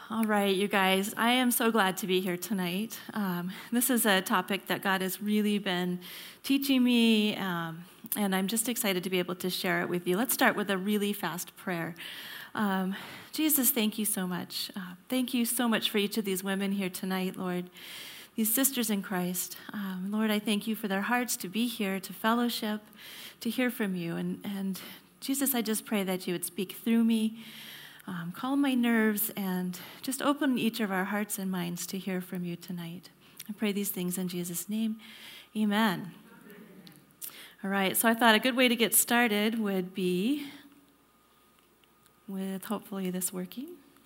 All right, you guys, I am so glad to be here tonight. This is a topic that God has really been teaching me, and I'm just excited to be able to share it with you. Let's start with a really fast prayer. Jesus, thank you so much. Thank you so much for each of these women here tonight, Lord, these sisters in Christ. Lord, I thank you for their hearts to be here, to fellowship, to hear from you. And Jesus, I just pray that you would speak through me. Calm my nerves and just open each of our hearts and minds to hear from you tonight. I pray these things in Jesus' name. Amen. All right, so I thought a good way to get started would be with hopefully this working.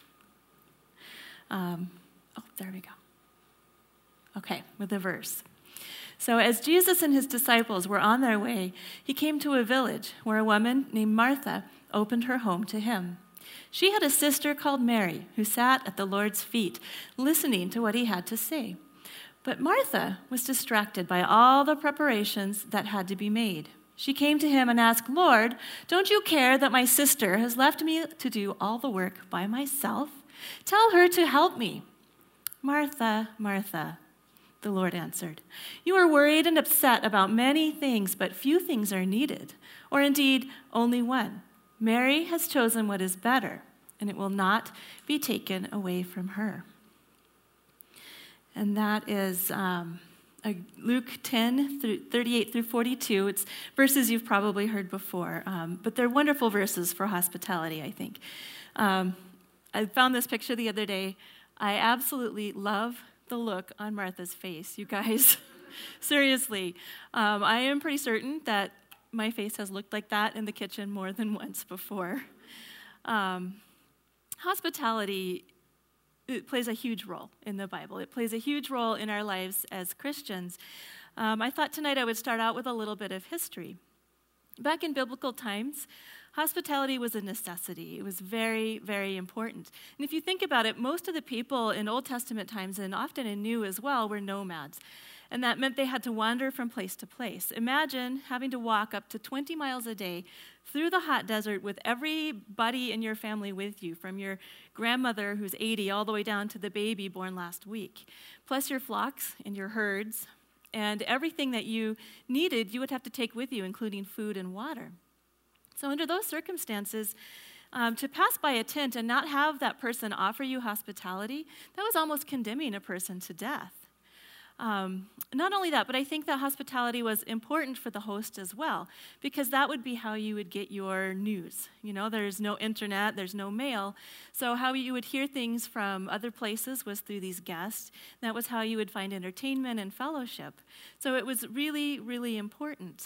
There we go. Okay, with the verse. So as Jesus and his disciples were on their way, he came to a village where a woman named Martha opened her home to him. She had a sister called Mary who sat at the Lord's feet, listening to what he had to say. But Martha was distracted by all the preparations that had to be made. She came to him and asked, "Lord, don't you care that my sister has left me to do all the work by myself? Tell her to help me." "Martha, Martha," the Lord answered, "you are worried and upset about many things, but few things are needed, or indeed only one. Mary has chosen what is better, and it will not be taken away from her." And that is Luke 10, 38 through 42. It's verses you've probably heard before, but they're wonderful verses for hospitality, I think. I found this picture the other day. I absolutely love the look on Martha's face, you guys. Seriously. I am pretty certain that my face has looked like that in the kitchen more than once before. Hospitality, it plays a huge role in the Bible. It plays a huge role in our lives as Christians. I thought tonight I would start out with a little bit of history. Back in biblical times, hospitality was a necessity. It was very, very important. And if you think about it, most of the people in Old Testament times, and often in New as well, were nomads. And that meant they had to wander from place to place. Imagine having to walk up to 20 miles a day through the hot desert with everybody in your family with you, from your grandmother who's 80 all the way down to the baby born last week, plus your flocks and your herds, and everything that you needed you would have to take with you, including food and water. So under those circumstances, to pass by a tent and not have that person offer you hospitality, that was almost condemning a person to death. Not only that, but I think that hospitality was important for the host as well, because that would be how you would get your news. You know, there's no internet, there's no mail, so how you would hear things from other places was through these guests. That was how you would find entertainment and fellowship. So it was really, really important.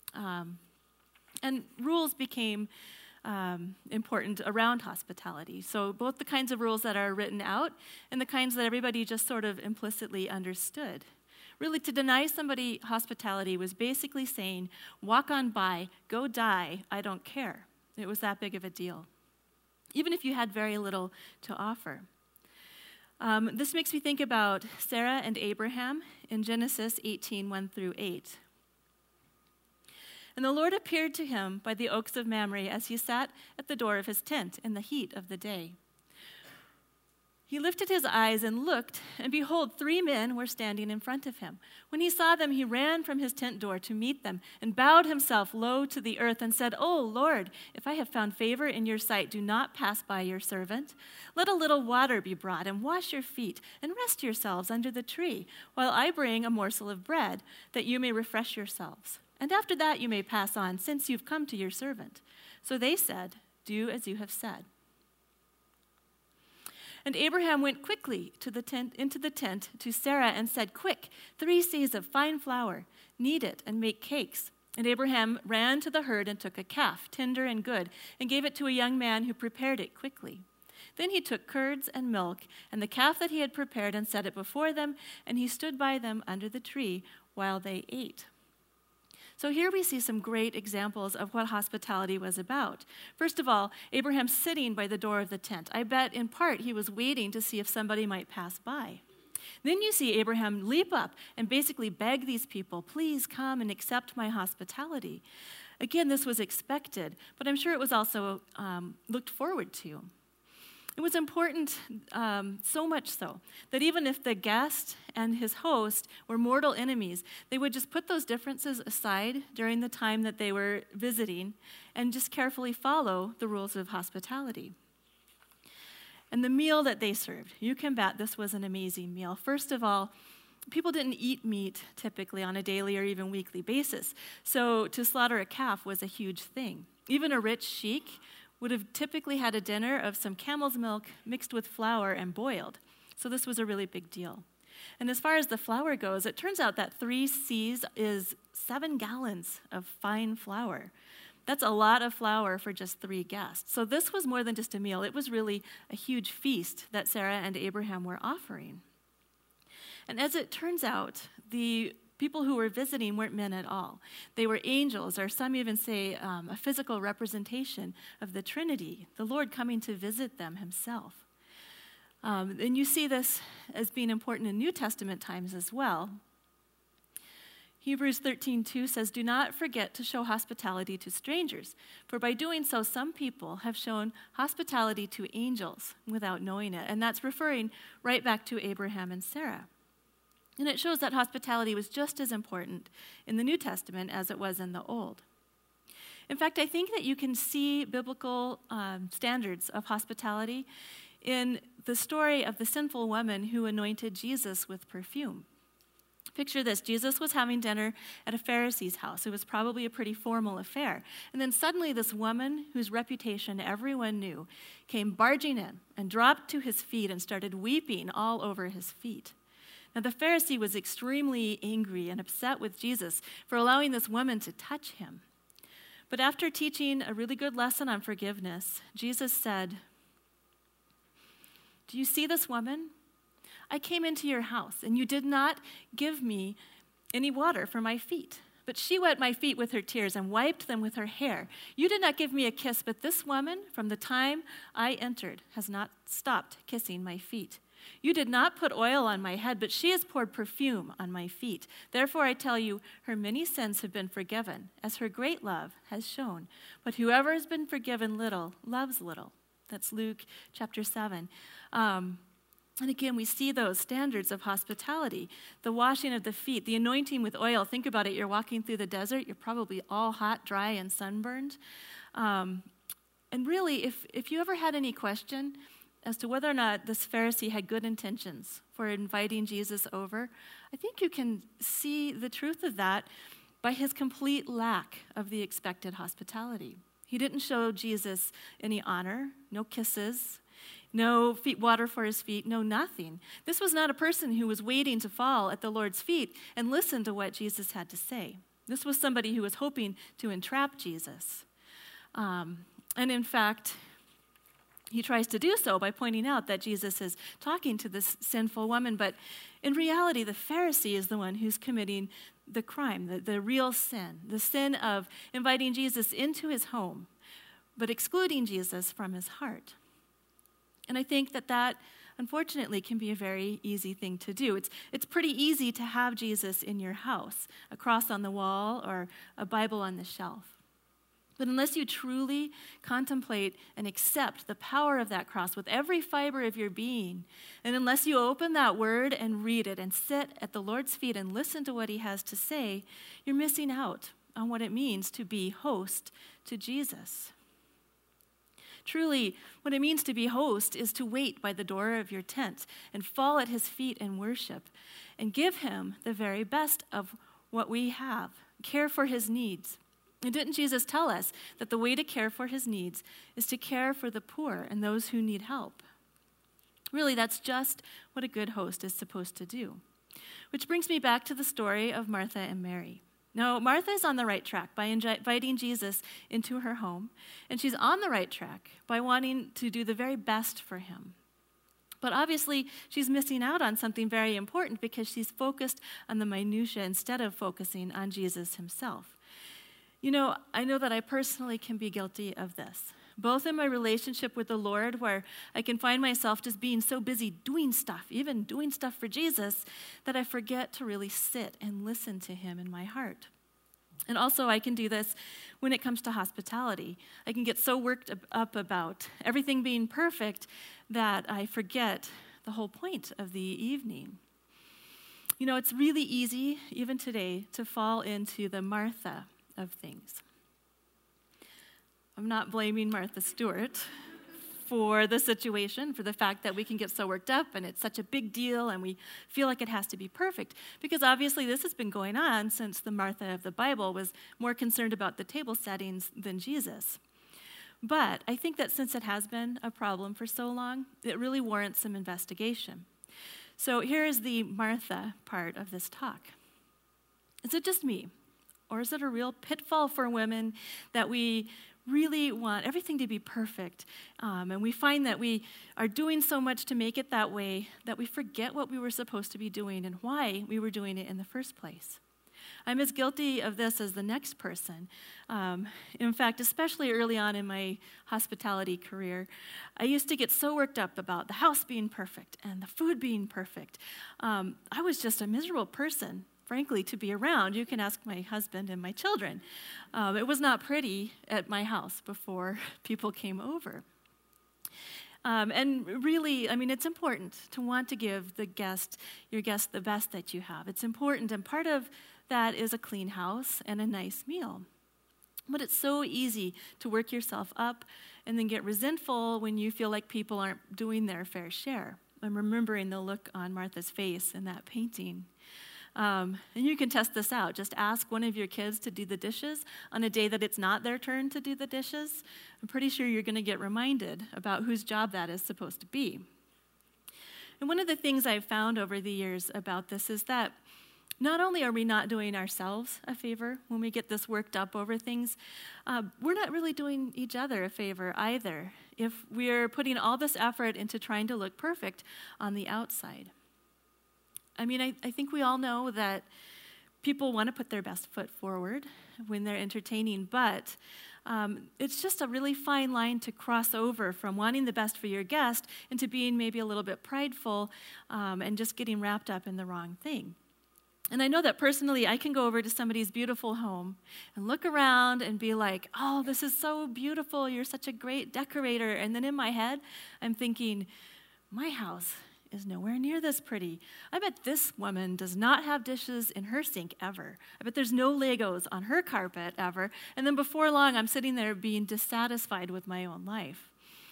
And rules became important around hospitality. So both the kinds of rules that are written out and the kinds that everybody just sort of implicitly understood. Really, to deny somebody hospitality was basically saying, walk on by, go die, I don't care. It was that big of a deal, even if you had very little to offer. This makes me think about Sarah and Abraham in Genesis 18, 1 through 8. "And the Lord appeared to him by the oaks of Mamre as he sat at the door of his tent in the heat of the day. He lifted his eyes and looked, and behold, 3 men were standing in front of him. When he saw them, he ran from his tent door to meet them and bowed himself low to the earth and said, 'O Lord, if I have found favor in your sight, do not pass by your servant. Let a little water be brought and wash your feet and rest yourselves under the tree while I bring a morsel of bread that you may refresh yourselves. And after that you may pass on, since you've come to your servant.' So they said, 'Do as you have said.' And Abraham went quickly into the tent to Sarah and said, 'Quick, 3 seahs of fine flour, knead it and make cakes.' And Abraham ran to the herd and took a calf, tender and good, and gave it to a young man who prepared it quickly. Then he took curds and milk and the calf that he had prepared and set it before them, and he stood by them under the tree while they ate." So here we see some great examples of what hospitality was about. First of all, Abraham sitting by the door of the tent. I bet in part he was waiting to see if somebody might pass by. Then you see Abraham leap up and basically beg these people, "Please come and accept my hospitality." Again, this was expected, but I'm sure it was also looked forward to. It was important, so much so, that even if the guest and his host were mortal enemies, they would just put those differences aside during the time that they were visiting and just carefully follow the rules of hospitality. And the meal that they served, you can bet this was an amazing meal. First of all, people didn't eat meat typically on a daily or even weekly basis, so to slaughter a calf was a huge thing. Even a rich sheik would have typically had a dinner of some camel's milk mixed with flour and boiled. So this was a really big deal. And as far as the flour goes, it turns out that 3 seahs is 7 gallons of fine flour. That's a lot of flour for just 3 guests. So this was more than just a meal. It was really a huge feast that Sarah and Abraham were offering. And as it turns out, the people who were visiting weren't men at all. They were angels, or some even say a physical representation of the Trinity, the Lord coming to visit them himself. And you see this as being important in New Testament times as well. Hebrews 13:2 says, "Do not forget to show hospitality to strangers, for by doing so some people have shown hospitality to angels without knowing it." And that's referring right back to Abraham and Sarah. And it shows that hospitality was just as important in the New Testament as it was in the Old. In fact, I think that you can see biblical standards of hospitality in the story of the sinful woman who anointed Jesus with perfume. Picture this. Jesus was having dinner at a Pharisee's house. It was probably a pretty formal affair. And then suddenly this woman, whose reputation everyone knew, came barging in and dropped to his feet and started weeping all over his feet. Now, the Pharisee was extremely angry and upset with Jesus for allowing this woman to touch him. But after teaching a really good lesson on forgiveness, Jesus said, "Do you see this woman? I came into your house, and you did not give me any water for my feet. But she wet my feet with her tears and wiped them with her hair. You did not give me a kiss, but this woman, from the time I entered, has not stopped kissing my feet. You did not put oil on my head, but she has poured perfume on my feet. Therefore I tell you, her many sins have been forgiven, as her great love has shown. But whoever has been forgiven little loves little." That's Luke chapter 7. And again, we see those standards of hospitality, the washing of the feet, the anointing with oil. Think about it. You're walking through the desert. You're probably all hot, dry, and sunburned. And really, if you ever had any question as to whether or not this Pharisee had good intentions for inviting Jesus over, I think you can see the truth of that by his complete lack of the expected hospitality. He didn't show Jesus any honor, no kisses, no water for his feet, no nothing. This was not a person who was waiting to fall at the Lord's feet and listen to what Jesus had to say. This was somebody who was hoping to entrap Jesus. And in fact, he tries to do so by pointing out that Jesus is talking to this sinful woman, but in reality, the Pharisee is the one who's committing the crime, the real sin, the sin of inviting Jesus into his home, but excluding Jesus from his heart. And I think that unfortunately, can be a very easy thing to do. It's pretty easy to have Jesus in your house, a cross on the wall or a Bible on the shelf. But unless you truly contemplate and accept the power of that cross with every fiber of your being, and unless you open that word and read it and sit at the Lord's feet and listen to what he has to say, you're missing out on what it means to be host to Jesus. Truly, what it means to be host is to wait by the door of your tent and fall at his feet and worship and give him the very best of what we have, care for his needs. And didn't Jesus tell us that the way to care for his needs is to care for the poor and those who need help? Really, that's just what a good host is supposed to do. Which brings me back to the story of Martha and Mary. Now, Martha is on the right track by inviting Jesus into her home, and she's on the right track by wanting to do the very best for him. But obviously, she's missing out on something very important because she's focused on the minutiae instead of focusing on Jesus himself. You know, I know that I personally can be guilty of this, both in my relationship with the Lord, where I can find myself just being so busy doing stuff, even doing stuff for Jesus, that I forget to really sit and listen to him in my heart. And also, I can do this when it comes to hospitality. I can get so worked up about everything being perfect that I forget the whole point of the evening. You know, it's really easy, even today, to fall into the Martha of things. I'm not blaming Martha Stewart for the situation, for the fact that we can get so worked up and it's such a big deal and we feel like it has to be perfect. Because obviously this has been going on since the Martha of the Bible was more concerned about the table settings than Jesus. But I think that since it has been a problem for so long, it really warrants some investigation. So here is the Martha part of this talk. Is it just me? Or is it a real pitfall for women that we really want everything to be perfect, and we find that we are doing so much to make it that way that we forget what we were supposed to be doing and why we were doing it in the first place? I'm as guilty of this as the next person. In fact, especially early on in my hospitality career, I used to get so worked up about the house being perfect and the food being perfect. I was just a miserable person, frankly, to be around. You can ask my husband and my children. It was not pretty at my house before people came over. And really, I mean, it's important to want to give your guest the best that you have. It's important, and part of that is a clean house and a nice meal. But it's so easy to work yourself up and then get resentful when you feel like people aren't doing their fair share. I'm remembering the look on Martha's face in that painting. And you can test this out. Just ask one of your kids to do the dishes on a day that it's not their turn to do the dishes. I'm pretty sure you're going to get reminded about whose job that is supposed to be. And one of the things I've found over the years about this is that not only are we not doing ourselves a favor when we get this worked up over things, we're not really doing each other a favor either if we're putting all this effort into trying to look perfect on the outside. I mean, I think we all know that people want to put their best foot forward when they're entertaining, but it's just a really fine line to cross over from wanting the best for your guest into being maybe a little bit prideful and just getting wrapped up in the wrong thing. And I know that personally, I can go over to somebody's beautiful home and look around and be like, oh, this is so beautiful. You're such a great decorator. And then in my head, I'm thinking, my house is nowhere near this pretty. I bet this woman does not have dishes in her sink ever. I bet there's no Legos on her carpet ever. And then before long, I'm sitting there being dissatisfied with my own life.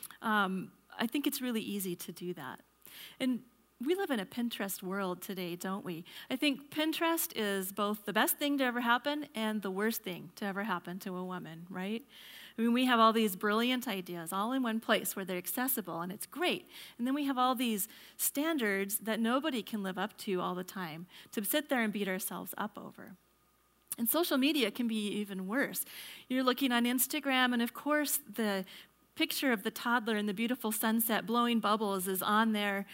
I think it's really easy to do that. And we live in a Pinterest world today, don't we? I think Pinterest is both the best thing to ever happen and the worst thing to ever happen to a woman, right? I mean, we have all these brilliant ideas all in one place where they're accessible, and it's great. And then we have all these standards that nobody can live up to all the time to sit there and beat ourselves up over. And social media can be even worse. You're looking on Instagram, and of course, the picture of the toddler in the beautiful sunset blowing bubbles is on there.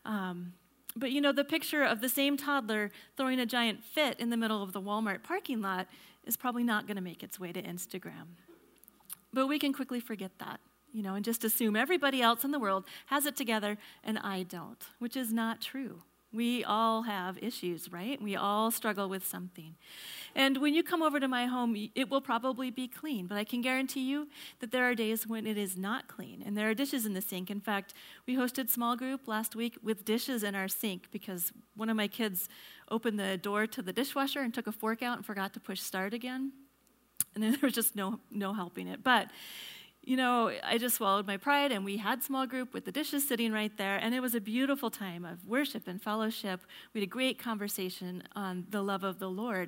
But you know, the picture of the same toddler throwing a giant fit in the middle of the Walmart parking lot is probably not going to make its way to Instagram. But we can quickly forget that, you know, and just assume everybody else in the world has it together and I don't, which is not true. We all have issues, right? We all struggle with something. And when you come over to my home, it will probably be clean, but I can guarantee you that there are days when it is not clean, and there are dishes in the sink. In fact, we hosted small group last week with dishes in our sink because one of my kids opened the door to the dishwasher and took a fork out and forgot to push start again. And then there was just no helping it. But you know, I just swallowed my pride, and we had small group with the dishes sitting right there, and it was a beautiful time of worship and fellowship. We had a great conversation on the love of the Lord.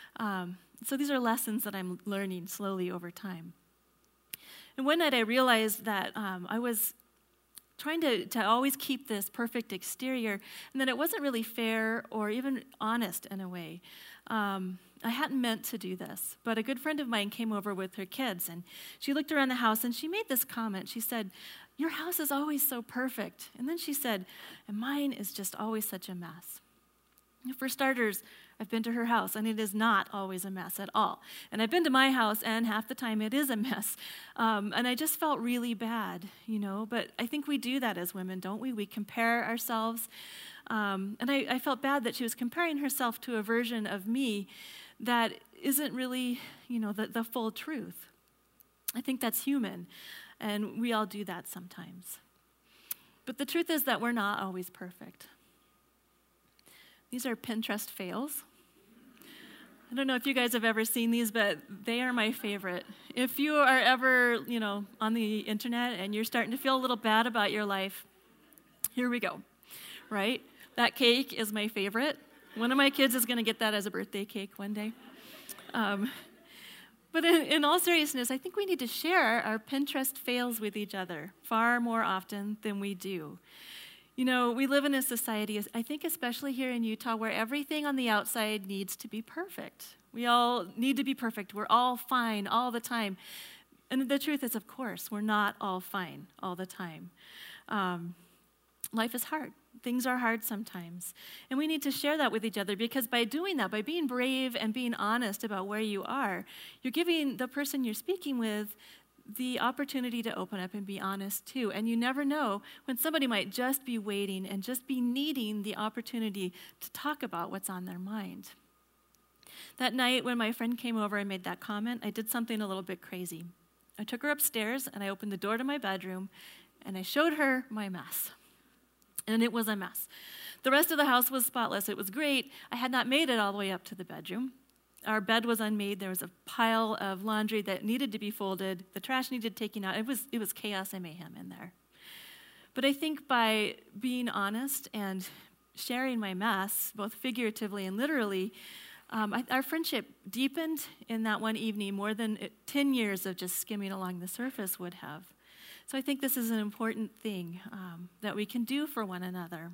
So these are lessons that I'm learning slowly over time. And one night I realized that I was trying to always keep this perfect exterior, and that it wasn't really fair or even honest in a way. I hadn't meant to do this, but a good friend of mine came over with her kids, and she looked around the house, and she made this comment. She said, "Your house is always so perfect." And then she said, "And mine is just always such a mess." For starters, I've been to her house, and it is not always a mess at all. And I've been to my house, and half the time it is a mess. And I just felt really bad, you know. But I think we do that as women, don't we? We compare ourselves. And I felt bad that she was comparing herself to a version of me that isn't really, the full truth. I think that's human, and we all do that sometimes. But the truth is that we're not always perfect. These are Pinterest fails. I don't know if you guys have ever seen these, but they are my favorite. If you are ever, on the internet and you're starting to feel a little bad about your life, here we go, right? That cake is my favorite. One of my kids is going to get that as a birthday cake one day. But in all seriousness, I think we need to share our Pinterest fails with each other far more often than we do. We live in a society, I think especially here in Utah, where everything on the outside needs to be perfect. We all need to be perfect. We're all fine all the time. And the truth is, of course, we're not all fine all the time. Life is hard. Things are hard sometimes. And we need to share that with each other, because by doing that, by being brave and being honest about where you are, you're giving the person you're speaking with the opportunity to open up and be honest too. And you never know when somebody might just be waiting and just be needing the opportunity to talk about what's on their mind. That night when my friend came over and made that comment, I did something a little bit crazy. I took her upstairs and I opened the door to my bedroom and I showed her my mess. And it was a mess. The rest of the house was spotless. It was great. I had not made it all the way up to the bedroom. Our bed was unmade. There was a pile of laundry that needed to be folded. The trash needed taking out. It was chaos and mayhem in there. But I think by being honest and sharing my mess, both figuratively and literally, our friendship deepened in that one evening more than 10 years of just skimming along the surface would have. So I think this is an important thing that we can do for one another.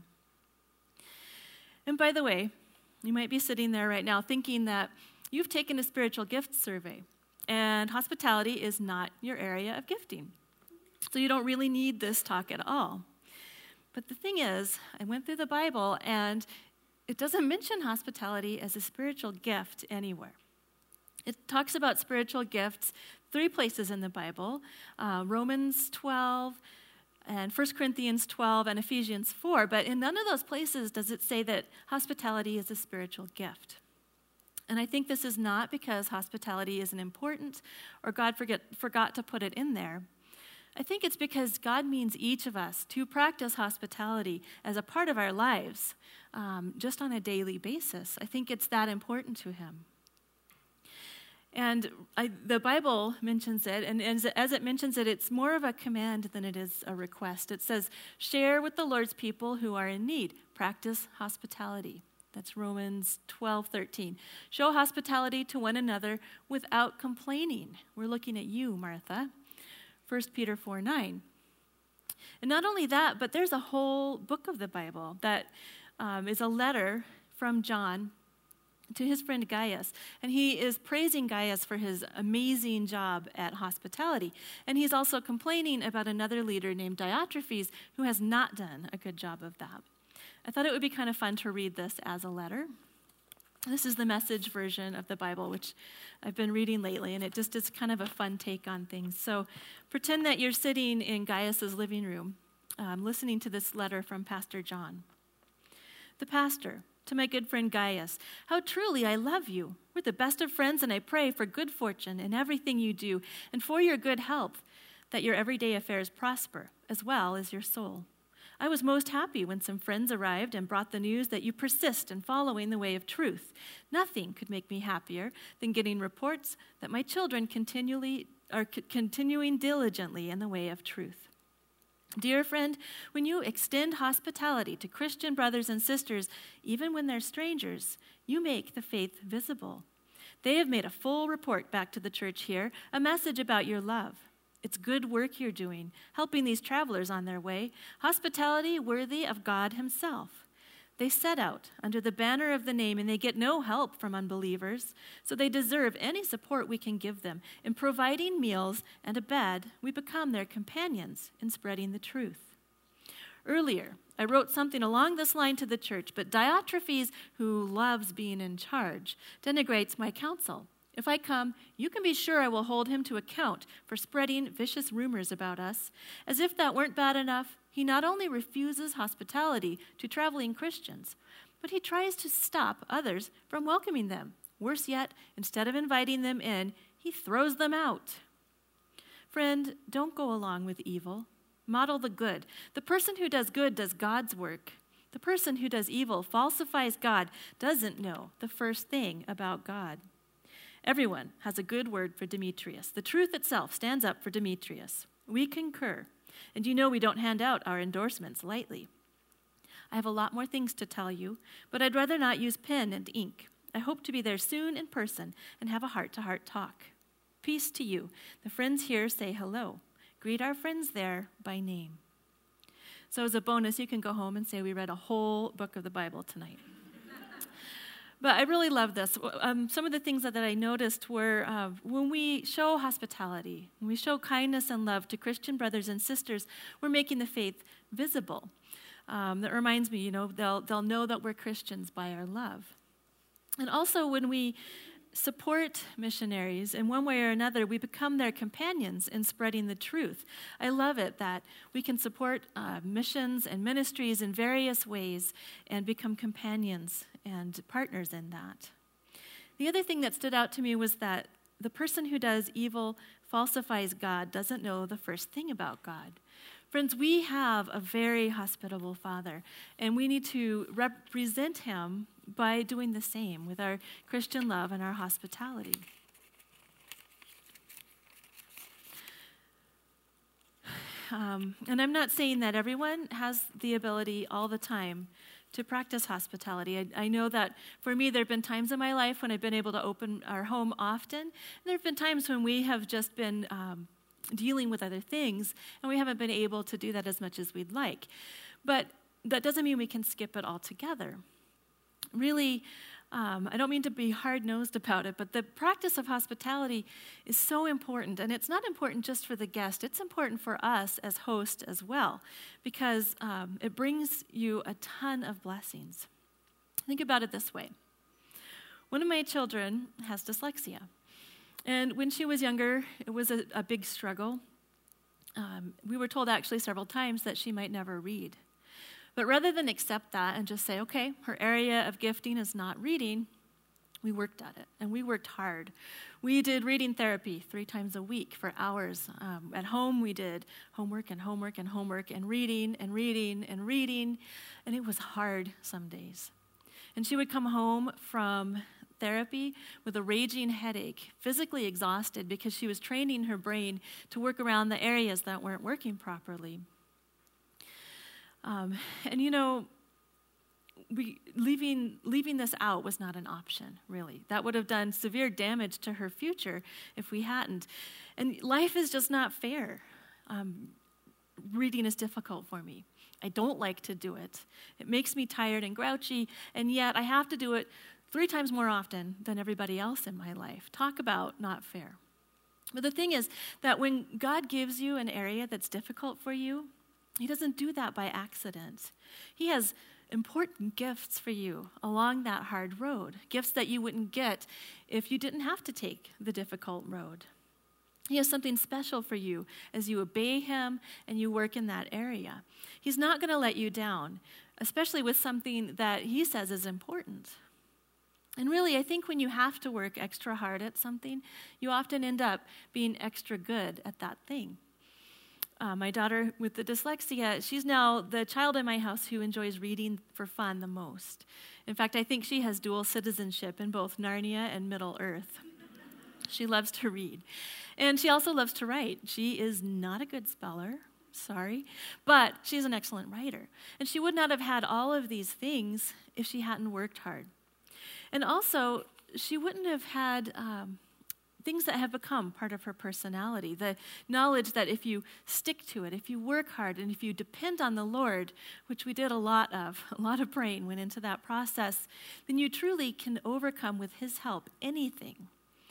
And by the way, you might be sitting there right now thinking that you've taken a spiritual gift survey, and hospitality is not your area of gifting. So you don't really need this talk at all. But the thing is, I went through the Bible, and it doesn't mention hospitality as a spiritual gift anywhere. It talks about spiritual gifts 3 places in the Bible, Romans 12, and 1 Corinthians 12, and Ephesians 4, but in none of those places does it say that hospitality is a spiritual gift. And I think this is not because hospitality isn't important or God forgot to put it in there. I think it's because God means each of us to practice hospitality as a part of our lives, just on a daily basis. I think it's that important to him. And the Bible mentions it, and as it mentions it, it's more of a command than it is a request. It says, share with the Lord's people who are in need. Practice hospitality. That's Romans 12:13. Show hospitality to one another without complaining. We're looking at you, Martha. 1 Peter 4:9. And not only that, but there's a whole book of the Bible that is a letter from John to his friend Gaius. And he is praising Gaius for his amazing job at hospitality. And he's also complaining about another leader named Diotrephes who has not done a good job of that. I thought it would be kind of fun to read this as a letter. This is the Message version of the Bible, which I've been reading lately, and it just is kind of a fun take on things. So pretend that you're sitting in Gaius's living room, listening to this letter from Pastor John. The pastor, to my good friend Gaius, how truly I love you. We're the best of friends, and I pray for good fortune in everything you do, and for your good health, that your everyday affairs prosper, as well as your soul. I was most happy when some friends arrived and brought the news that you persist in following the way of truth. Nothing could make me happier than getting reports that my children are continuing diligently in the way of truth. Dear friend, when you extend hospitality to Christian brothers and sisters, even when they're strangers, you make the faith visible. They have made a full report back to the church here, a message about your love. It's good work you're doing, helping these travelers on their way, hospitality worthy of God himself. They set out under the banner of the name, and they get no help from unbelievers, so they deserve any support we can give them. In providing meals and a bed, we become their companions in spreading the truth. Earlier, I wrote something along this line to the church, but Diotrephes, who loves being in charge, denigrates my counsel. If I come, you can be sure I will hold him to account for spreading vicious rumors about us. As if that weren't bad enough, he not only refuses hospitality to traveling Christians, but he tries to stop others from welcoming them. Worse yet, instead of inviting them in, he throws them out. Friend, don't go along with evil. Model the good. The person who does good does God's work. The person who does evil falsifies God, doesn't know the first thing about God. Everyone has a good word for Demetrius. The truth itself stands up for Demetrius. We concur. And you know we don't hand out our endorsements lightly. I have a lot more things to tell you, but I'd rather not use pen and ink. I hope to be there soon in person and have a heart-to-heart talk. Peace to you. The friends here say hello. Greet our friends there by name. So as a bonus, you can go home and say we read a whole book of the Bible tonight. But I really love this. Some of the things that I noticed were when we show hospitality, when we show kindness and love to Christian brothers and sisters, we're making the faith visible. That reminds me, they'll know that we're Christians by our love. And also when we support missionaries in one way or another, we become their companions in spreading the truth. I love it that we can support missions and ministries in various ways and become companions and partners in that. The other thing that stood out to me was that the person who does evil falsifies God, doesn't know the first thing about God. Friends, we have a very hospitable Father, and we need to represent him by doing the same with our Christian love and our hospitality. And I'm not saying that everyone has the ability all the time to practice hospitality. I know that for me, there have been times in my life when I've been able to open our home often. And there have been times when we have just been dealing with other things, and we haven't been able to do that as much as we'd like. But that doesn't mean we can skip it altogether. Really, I don't mean to be hard-nosed about it, but the practice of hospitality is so important, and it's not important just for the guest. It's important for us as hosts as well, because it brings you a ton of blessings. Think about it this way. One of my children has dyslexia, and when she was younger, it was a big struggle. We were told actually several times that she might never read. But rather than accept that and just say, okay, her area of gifting is not reading, we worked at it, and we worked hard. We did reading therapy 3 times a week for hours. At home, we did homework and homework and homework and reading and reading and reading, and it was hard some days. And she would come home from therapy with a raging headache, physically exhausted because she was training her brain to work around the areas that weren't working properly. Leaving this out was not an option, really. That would have done severe damage to her future if we hadn't. And life is just not fair. Reading is difficult for me. I don't like to do it. It makes me tired and grouchy, and yet I have to do it 3 times more often than everybody else in my life. Talk about not fair. But the thing is that when God gives you an area that's difficult for you, he doesn't do that by accident. He has important gifts for you along that hard road, gifts that you wouldn't get if you didn't have to take the difficult road. He has something special for you as you obey him and you work in that area. He's not going to let you down, especially with something that he says is important. And really, I think when you have to work extra hard at something, you often end up being extra good at that thing. My daughter with the dyslexia, she's now the child in my house who enjoys reading for fun the most. In fact, I think she has dual citizenship in both Narnia and Middle-earth. She loves to read. And she also loves to write. She is not a good speller, sorry, but she's an excellent writer. And she would not have had all of these things if she hadn't worked hard. And also, she wouldn't have had things that have become part of her personality. The knowledge that if you stick to it, if you work hard, and if you depend on the Lord, which we did a lot of praying went into that process, then you truly can overcome with his help anything.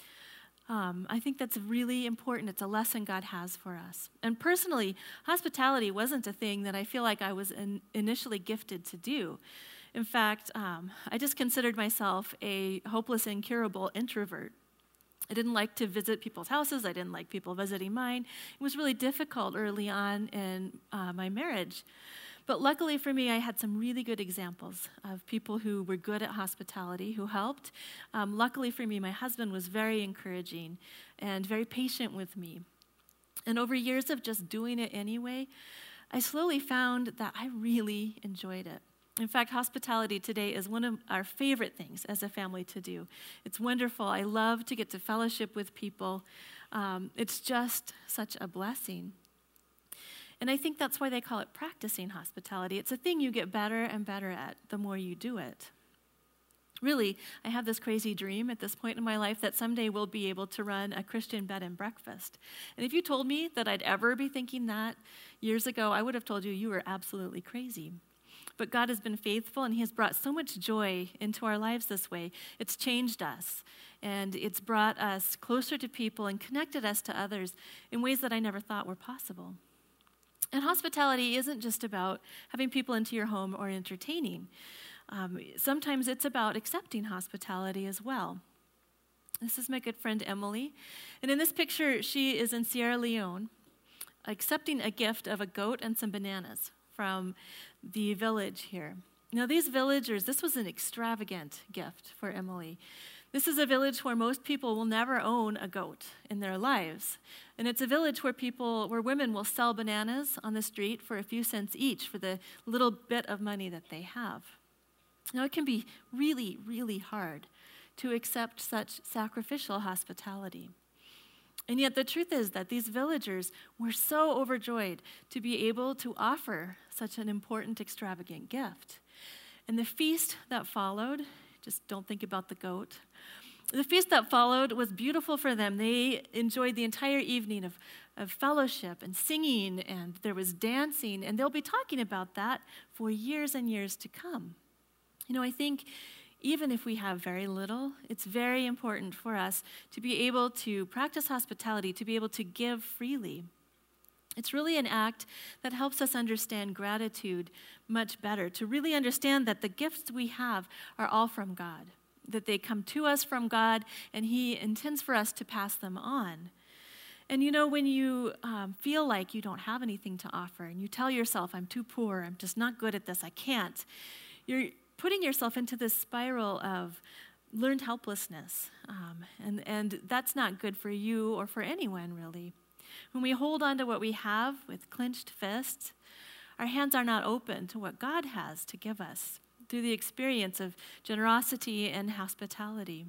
I think that's really important. It's a lesson God has for us. And personally, hospitality wasn't a thing that I feel like I was initially gifted to do. In fact, I just considered myself a hopeless, incurable introvert. I didn't like to visit people's houses. I didn't like people visiting mine. It was really difficult early on in my marriage. But luckily for me, I had some really good examples of people who were good at hospitality, who helped. Luckily for me, my husband was very encouraging and very patient with me. And over years of just doing it anyway, I slowly found that I really enjoyed it. In fact, hospitality today is one of our favorite things as a family to do. It's wonderful. I love to get to fellowship with people. It's just such a blessing. And I think that's why they call it practicing hospitality. It's a thing you get better and better at the more you do it. Really, I have this crazy dream at this point in my life that someday we'll be able to run a Christian bed and breakfast. And if you told me that I'd ever be thinking that years ago, I would have told you you were absolutely crazy. But God has been faithful, and he has brought so much joy into our lives this way. It's changed us, and it's brought us closer to people and connected us to others in ways that I never thought were possible. And hospitality isn't just about having people into your home or entertaining. Sometimes it's about accepting hospitality as well. This is my good friend Emily. And in this picture, she is in Sierra Leone accepting a gift of a goat and some bananas from the village here. Now, these villagers, this was an extravagant gift for Emily. This is a village where most people will never own a goat in their lives. And it's a village where women will sell bananas on the street for a few cents each for the little bit of money that they have. Now, it can be really, really hard to accept such sacrificial hospitality. And yet the truth is that these villagers were so overjoyed to be able to offer such an important, extravagant gift. And the feast that followed, just don't think about the goat, the feast that followed was beautiful for them. They enjoyed the entire evening of fellowship and singing, and there was dancing, and they'll be talking about that for years and years to come. You know, I think even if we have very little, it's very important for us to be able to practice hospitality, to be able to give freely. It's really an act that helps us understand gratitude much better, to really understand that the gifts we have are all from God, that they come to us from God, and he intends for us to pass them on. And you know, when you feel like you don't have anything to offer, and you tell yourself, I'm too poor, I'm just not good at this, I can't, you're putting yourself into this spiral of learned helplessness. And that's not good for you or for anyone, really. When we hold on to what we have with clenched fists, our hands are not open to what God has to give us through the experience of generosity and hospitality.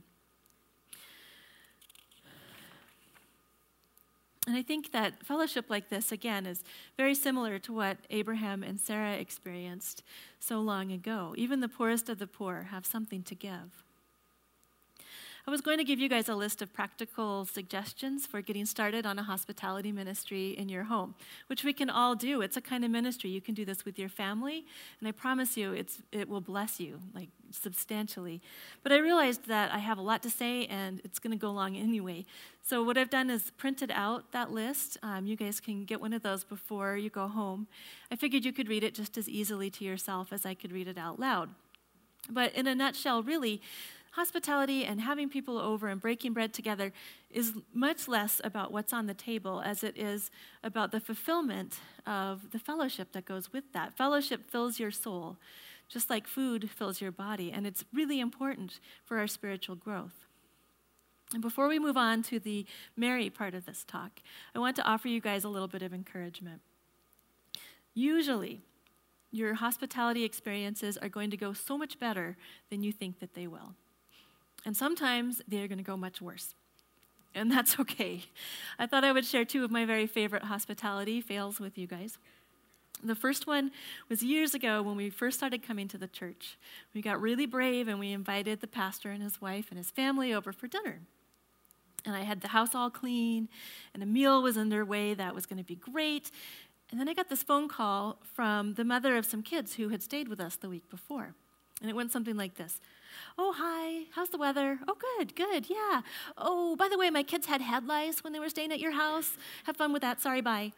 And I think that fellowship like this, again, is very similar to what Abraham and Sarah experienced so long ago. Even the poorest of the poor have something to give. I was going to give you guys a list of practical suggestions for getting started on a hospitality ministry in your home, which we can all do. It's a kind of ministry. You can do this with your family, and I promise you it will bless you, like, substantially. But I realized that I have a lot to say, and it's going to go long anyway. So what I've done is printed out that list. You guys can get one of those before you go home. I figured you could read it just as easily to yourself as I could read it out loud. But in a nutshell, really, hospitality and having people over and breaking bread together is much less about what's on the table as it is about the fulfillment of the fellowship that goes with that. Fellowship fills your soul, just like food fills your body, and it's really important for our spiritual growth. And before we move on to the Mary part of this talk, I want to offer you guys a little bit of encouragement. Usually, your hospitality experiences are going to go so much better than you think that they will. And sometimes they're going to go much worse. And that's okay. I thought I would share two of my very favorite hospitality fails with you guys. The first one was years ago when we first started coming to the church. We got really brave and we invited the pastor and his wife and his family over for dinner. And I had the house all clean, and a meal was underway that was going to be great. And then I got this phone call from the mother of some kids who had stayed with us the week before. And it went something like this. Oh, hi, how's the weather? Oh, good, yeah. Oh, by the way, my kids had head lice when they were staying at your house. Have fun with that, sorry, bye.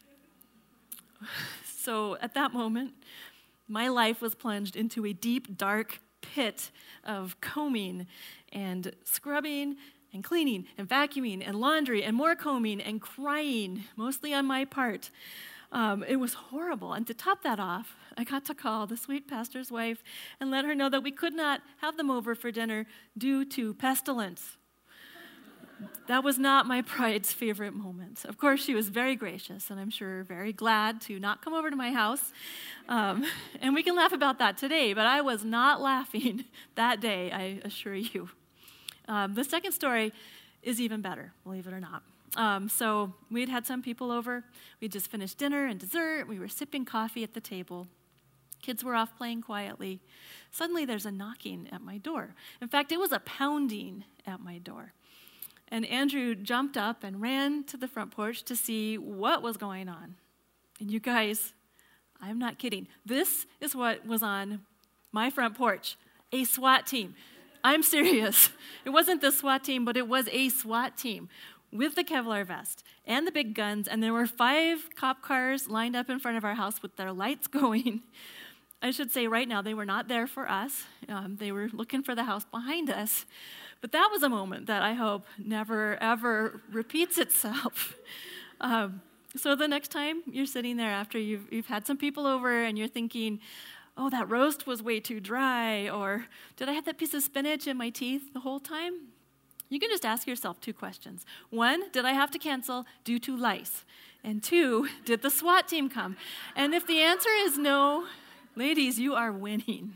So at that moment, my life was plunged into a deep, dark pit of combing and scrubbing and cleaning and vacuuming and laundry and more combing and crying, mostly on my part. It was horrible. And to top that off, I got to call the sweet pastor's wife and let her know that we could not have them over for dinner due to pestilence. That was not my bride's favorite moment. Of course, she was very gracious, and I'm sure very glad to not come over to my house. And we can laugh about that today, but I was not laughing that day, I assure you. The second story is even better, believe it or not. So we'd had some people over. We'd just finished dinner and dessert. We were sipping coffee at the table. Kids were off playing quietly. Suddenly, there's a knocking at my door. In fact, it was a pounding at my door. And Andrew jumped up and ran to the front porch to see what was going on. And you guys, I'm not kidding. This is what was on my front porch, a SWAT team. I'm serious. It wasn't the SWAT team, but it was a SWAT team with the Kevlar vest and the big guns. And there were 5 cop cars lined up in front of our house with their lights going. I should say right now, they were not there for us. They were looking for the house behind us. But that was a moment that I hope never, ever repeats itself. So the next time you're sitting there after you've had some people over and you're thinking, oh, that roast was way too dry, or did I have that piece of spinach in my teeth the whole time? You can just ask yourself 2 questions. 1, did I have to cancel due to lice? And 2, did the SWAT team come? And if the answer is no, ladies, you are winning.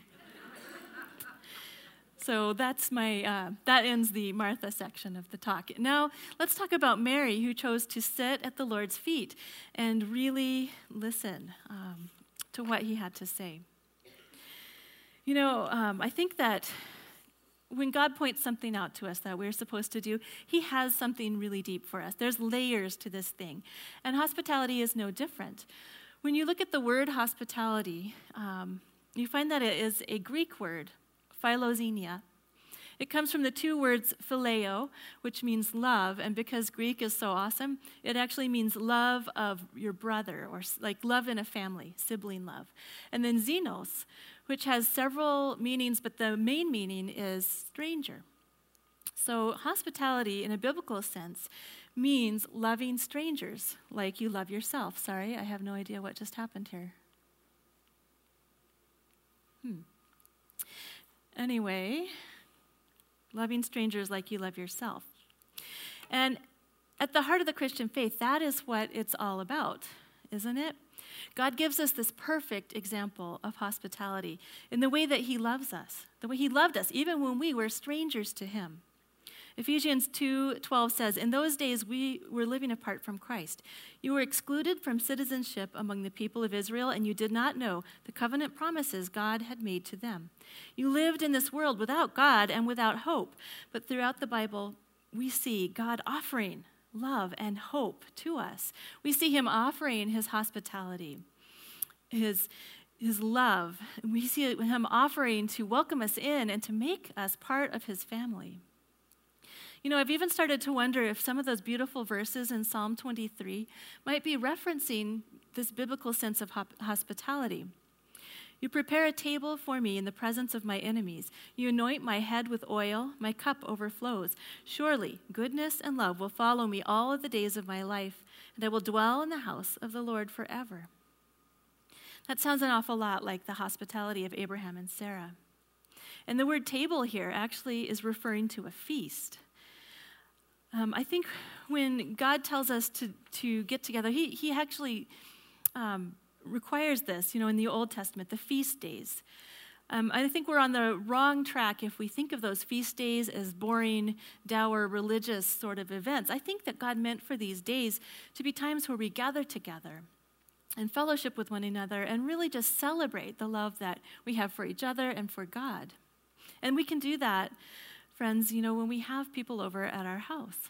So that's that ends the Martha section of the talk. Now, let's talk about Mary, who chose to sit at the Lord's feet and really listen to what he had to say. You know, I think that when God points something out to us that we're supposed to do, he has something really deep for us. There's layers to this thing. And hospitality is no different. When you look at the word hospitality, you find that it is a Greek word, philoxenia. It comes from the 2 words phileo, which means love, and because Greek is so awesome, it actually means love of your brother, or like love in a family, sibling love. And then xenos, which has several meanings, but the main meaning is stranger. So hospitality, in a biblical sense, means loving strangers like you love yourself. Sorry, I have no idea what just happened here. Anyway, loving strangers like you love yourself. And at the heart of the Christian faith, that is what it's all about, isn't it? God gives us this perfect example of hospitality in the way that he loves us, the way he loved us, even when we were strangers to him. Ephesians 2:12 says, in those days we were living apart from Christ. You were excluded from citizenship among the people of Israel, and you did not know the covenant promises God had made to them. You lived in this world without God and without hope. But throughout the Bible, we see God offering love and hope to us. We see him offering his hospitality, his love. We see him offering to welcome us in and to make us part of his family. You know, I've even started to wonder if some of those beautiful verses in Psalm 23 might be referencing this biblical sense of hospitality. You prepare a table for me in the presence of my enemies. You anoint my head with oil. My cup overflows. Surely goodness and love will follow me all of the days of my life, and I will dwell in the house of the Lord forever. That sounds an awful lot like the hospitality of Abraham and Sarah. And the word table here actually is referring to a feast. I think when God tells us to get together, he actually requires this, you know, in the Old Testament, the feast days. I think we're on the wrong track if we think of those feast days as boring, dour, religious sort of events. I think that God meant for these days to be times where we gather together and fellowship with one another and really just celebrate the love that we have for each other and for God. And we can do that, friends, you know, when we have people over at our house.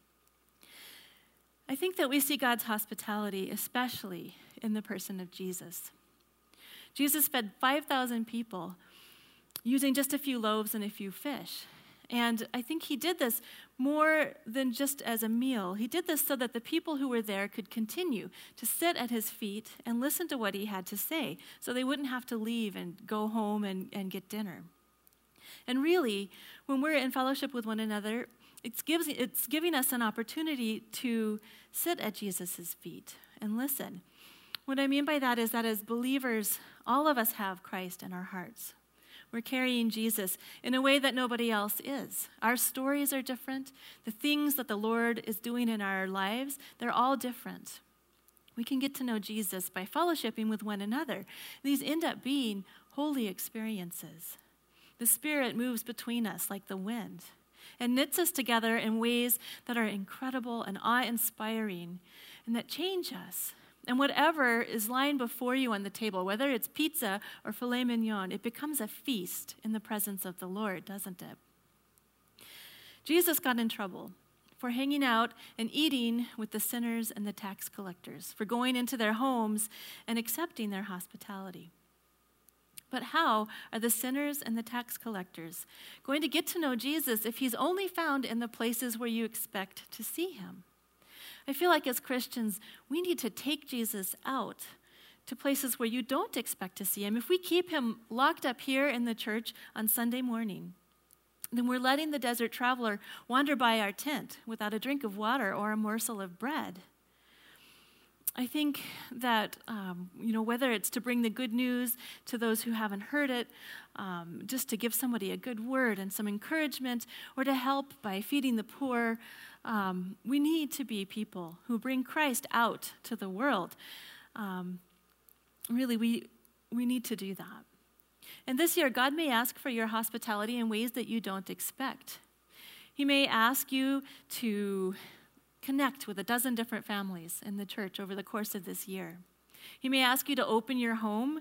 I think that we see God's hospitality especially in the person of Jesus. Jesus fed 5,000 people using just a few loaves and a few fish. And I think he did this more than just as a meal. He did this so that the people who were there could continue to sit at his feet and listen to what he had to say, so they wouldn't have to leave and go home and get dinner. And really, when we're in fellowship with one another, it's giving us an opportunity to sit at Jesus' feet and listen. What I mean by that is that as believers, all of us have Christ in our hearts. We're carrying Jesus in a way that nobody else is. Our stories are different. The things that the Lord is doing in our lives, they're all different. We can get to know Jesus by fellowshipping with one another. These end up being holy experiences. The Spirit moves between us like the wind and knits us together in ways that are incredible and awe-inspiring and that change us. And whatever is lying before you on the table, whether it's pizza or filet mignon, it becomes a feast in the presence of the Lord, doesn't it? Jesus got in trouble for hanging out and eating with the sinners and the tax collectors, for going into their homes and accepting their hospitality. But how are the sinners and the tax collectors going to get to know Jesus if he's only found in the places where you expect to see him? I feel like as Christians, we need to take Jesus out to places where you don't expect to see him. If we keep him locked up here in the church on Sunday morning, then we're letting the desert traveler wander by our tent without a drink of water or a morsel of bread. I think that, whether it's to bring the good news to those who haven't heard it, just to give somebody a good word and some encouragement, or to help by feeding the poor, we need to be people who bring Christ out to the world. Really, we need to do that. And this year, God may ask for your hospitality in ways that you don't expect. He may ask you to connect with 12 different families in the church over the course of this year. He may ask you to open your home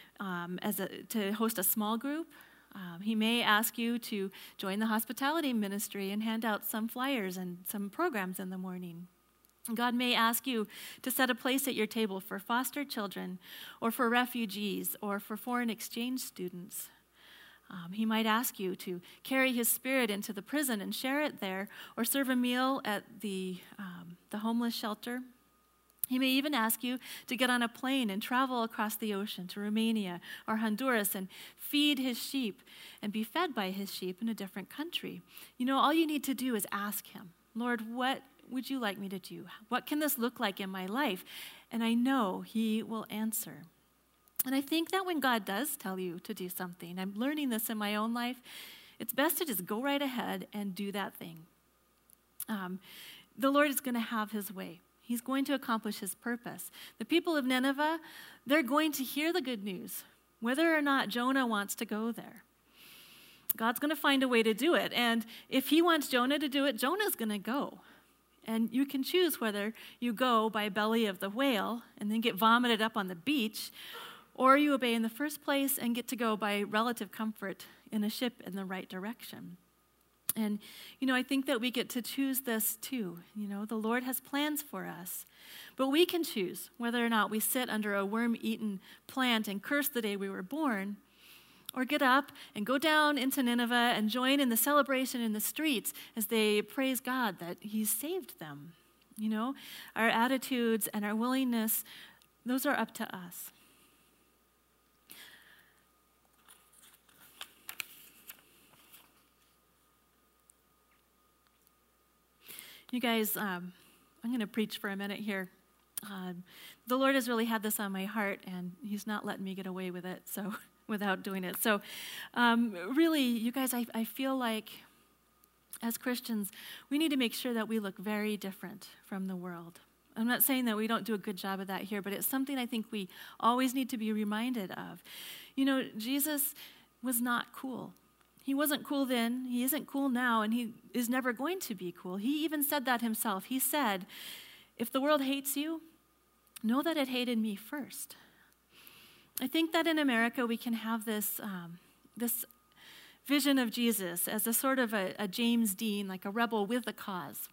to host a small group. He may ask you to join the hospitality ministry and hand out some flyers and some programs in the morning. God may ask you to set a place at your table for foster children or for refugees or for foreign exchange students. He might ask you to carry his Spirit into the prison and share it there, or serve a meal at the homeless shelter. He may even ask you to get on a plane and travel across the ocean to Romania or Honduras and feed his sheep and be fed by his sheep in a different country. All you need to do is ask him, Lord, what would you like me to do? What can this look like in my life? And I know he will answer. And I think that when God does tell you to do something, I'm learning this in my own life, it's best to just go right ahead and do that thing. The Lord is going to have his way. He's going to accomplish his purpose. The people of Nineveh, they're going to hear the good news, whether or not Jonah wants to go there. God's going to find a way to do it. And if he wants Jonah to do it, Jonah's going to go. And you can choose whether you go by belly of the whale and then get vomited up on the beach, or you obey in the first place and get to go by relative comfort in a ship in the right direction. And, I think that we get to choose this too. The Lord has plans for us. But we can choose whether or not we sit under a worm-eaten plant and curse the day we were born, or get up and go down into Nineveh and join in the celebration in the streets as they praise God that he's saved them. Our attitudes and our willingness, those are up to us. You guys, I'm going to preach for a minute here. The Lord has really had this on my heart, and he's not letting me get away with it, so without doing it. So really, you guys, I feel like as Christians, we need to make sure that we look very different from the world. I'm not saying that we don't do a good job of that here, but it's something I think we always need to be reminded of. Jesus was not cool. He wasn't cool then, he isn't cool now, and he is never going to be cool. He even said that himself. He said, if the world hates you, know that it hated me first. I think that in America we can have this vision of Jesus as a sort of a James Dean, like a rebel with a cause.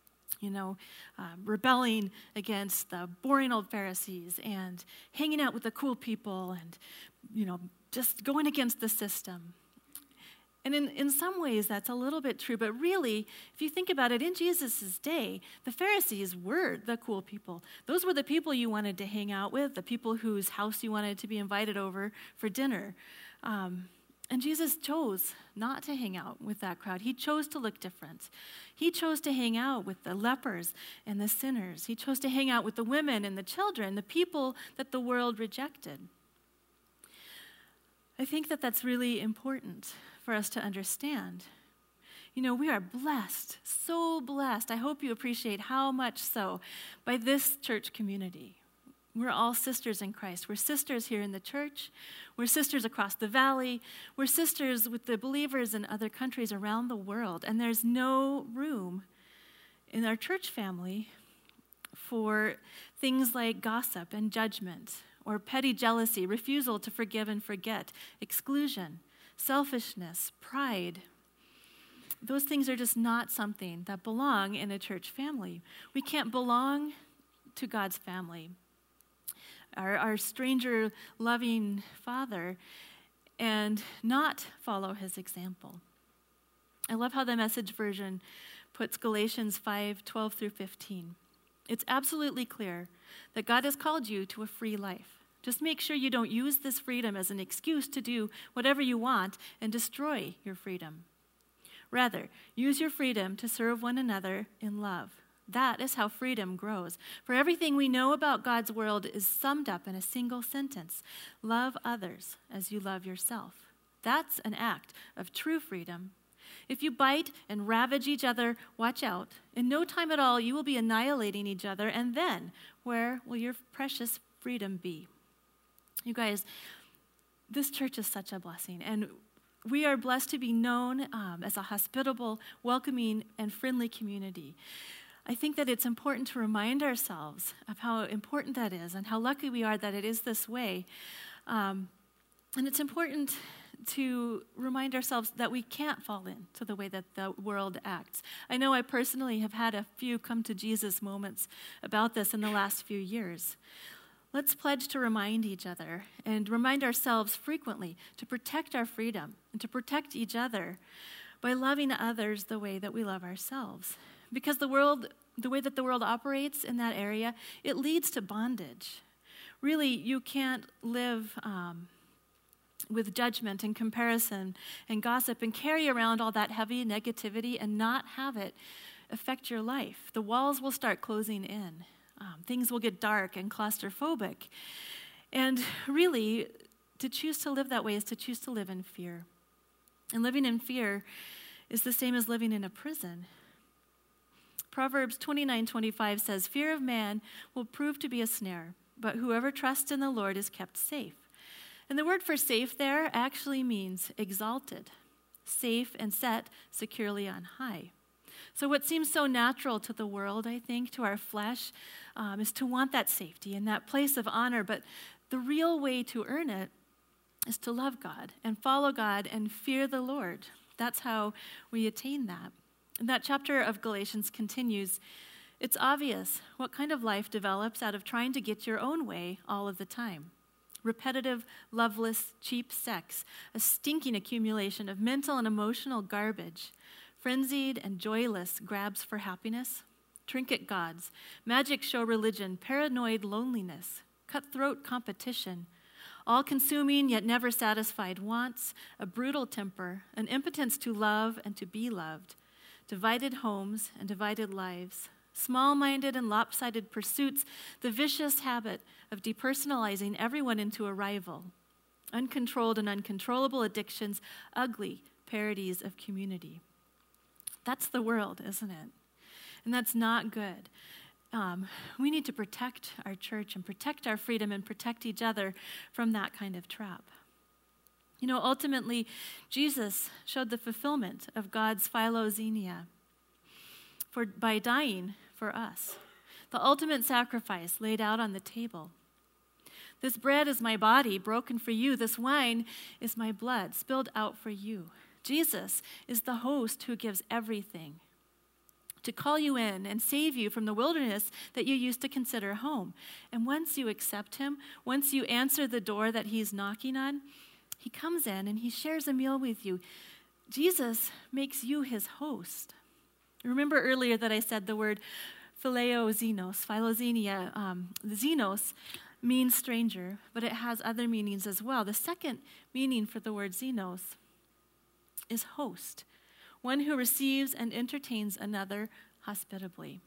Rebelling against the boring old Pharisees and hanging out with the cool people and, just going against the system. And in some ways, that's a little bit true. But really, if you think about it, in Jesus' day, the Pharisees were the cool people. Those were the people you wanted to hang out with, the people whose house you wanted to be invited over for dinner. And Jesus chose not to hang out with that crowd. He chose to look different. He chose to hang out with the lepers and the sinners. He chose to hang out with the women and the children, the people that the world rejected. I think that that's really important for us to understand. You know, we are blessed, so blessed. I hope you appreciate how much so by this church community. We're all sisters in Christ. We're sisters here in the church. We're sisters across the valley. We're sisters with the believers in other countries around the world. And there's no room in our church family for things like gossip and judgment or petty jealousy, refusal to forgive and forget, exclusion, selfishness, pride. Those things are just not something that belong in a church family. We can't belong to God's family, our stranger-loving Father, and not follow his example. I love how the Message version puts Galatians 5:12 through 15. It's absolutely clear that God has called you to a free life. Just make sure you don't use this freedom as an excuse to do whatever you want and destroy your freedom. Rather, use your freedom to serve one another in love. That is how freedom grows. For everything we know about God's world is summed up in a single sentence. Love others as you love yourself. That's an act of true freedom. If you bite and ravage each other, watch out. In no time at all, you will be annihilating each other, and then where will your precious freedom be? You guys, this church is such a blessing, and we are blessed to be known as a hospitable, welcoming, and friendly community. I think that it's important to remind ourselves of how important that is and how lucky we are that it is this way. And it's important to remind ourselves that we can't fall into the way that the world acts. I know I personally have had a few come to Jesus moments about this in the last few years. Let's pledge to remind each other and remind ourselves frequently to protect our freedom and to protect each other by loving others the way that we love ourselves. Because the way that the world operates in that area, it leads to bondage. Really, you can't live with judgment and comparison and gossip and carry around all that heavy negativity and not have it affect your life. The walls will start closing in. Things will get dark and claustrophobic. And really, to choose to live that way is to choose to live in fear. And living in fear is the same as living in a prison. Proverbs 29:25 says, "Fear of man will prove to be a snare, but whoever trusts in the Lord is kept safe." And the word for safe there actually means exalted, safe and set securely on high. So what seems so natural to the world, I think, to our flesh, is to want that safety and that place of honor. But the real way to earn it is to love God and follow God and fear the Lord. That's how we attain that. And that chapter of Galatians continues. It's obvious what kind of life develops out of trying to get your own way all of the time. Repetitive, loveless, cheap sex, a stinking accumulation of mental and emotional garbage, frenzied and joyless grabs for happiness, trinket gods, magic show religion, paranoid loneliness, cutthroat competition, all-consuming yet never satisfied wants, a brutal temper, an impotence to love and to be loved, divided homes and divided lives, small-minded and lopsided pursuits, the vicious habit of depersonalizing everyone into a rival, uncontrolled and uncontrollable addictions, ugly parodies of community. That's the world, isn't it? And that's not good. We need to protect our church and protect our freedom and protect each other from that kind of trap. You know, ultimately, Jesus showed the fulfillment of God's philoxenia by dying for us. The ultimate sacrifice laid out on the table. This bread is my body broken for you. This wine is my blood spilled out for you. Jesus is the host who gives everything to call you in and save you from the wilderness that you used to consider home. And once you accept him, once you answer the door that he's knocking on, he comes in and he shares a meal with you. Jesus makes you his host. Remember earlier that I said the word philoxenos, philoxenia. Xenos means stranger, but it has other meanings as well. The second meaning for the word xenos is host, one who receives and entertains another hospitably.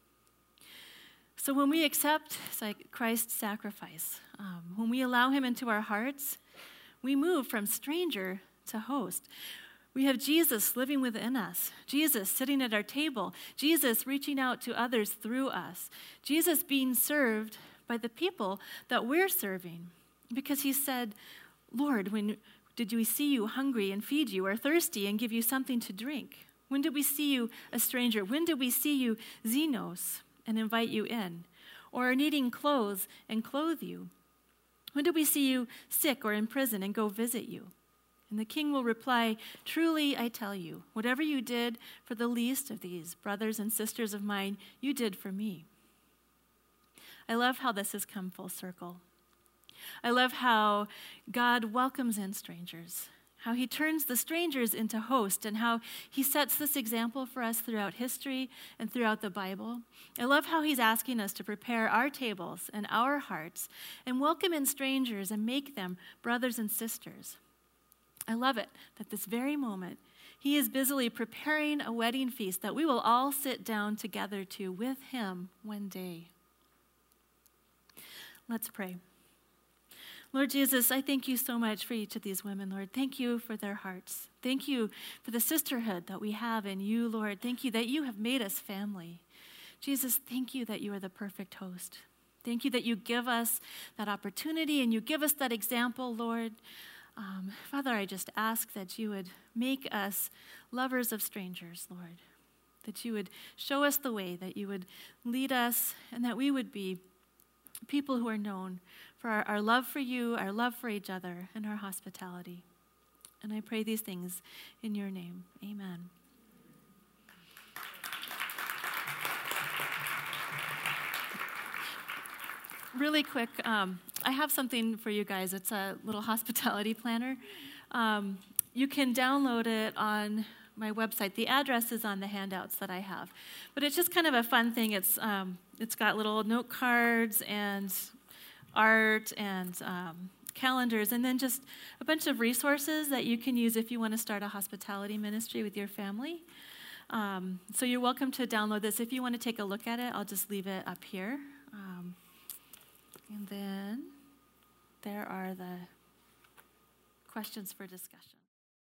So when we accept Christ's sacrifice, when we allow him into our hearts, we move from stranger to host. We have Jesus living within us, Jesus sitting at our table, Jesus reaching out to others through us, Jesus being served by the people that we're serving. Because he said, Lord, when did we see you hungry and feed you, or thirsty and give you something to drink? When did we see you a stranger? When did we see you xenos and invite you in? Or needing clothes and clothe you? When did we see you sick or in prison and go visit you? And the king will reply, truly I tell you, whatever you did for the least of these brothers and sisters of mine, you did for me. I love how this has come full circle. I love how God welcomes in strangers, how he turns the strangers into hosts, and how he sets this example for us throughout history and throughout the Bible. I love how he's asking us to prepare our tables and our hearts and welcome in strangers and make them brothers and sisters. I love it that this very moment, he is busily preparing a wedding feast that we will all sit down together to with him one day. Let's pray. Lord Jesus, I thank you so much for each of these women, Lord. Thank you for their hearts. Thank you for the sisterhood that we have in you, Lord. Thank you that you have made us family. Jesus, thank you that you are the perfect host. Thank you that you give us that opportunity and you give us that example, Lord. Father, I just ask that you would make us lovers of strangers, Lord, that you would show us the way, that you would lead us, and that we would be people who are known for our love for you, our love for each other, and our hospitality. And I pray these things in your name. Amen. Really quick, I have something for you guys. It's a little hospitality planner. You can download it on my website. The address is on the handouts that I have. But it's just kind of a fun thing. It's got little note cards and art and calendars, and then just a bunch of resources that you can use if you want to start a hospitality ministry with your family. So you're welcome to download this. If you want to take a look at it, I'll just leave it up here. And then there are the questions for discussion.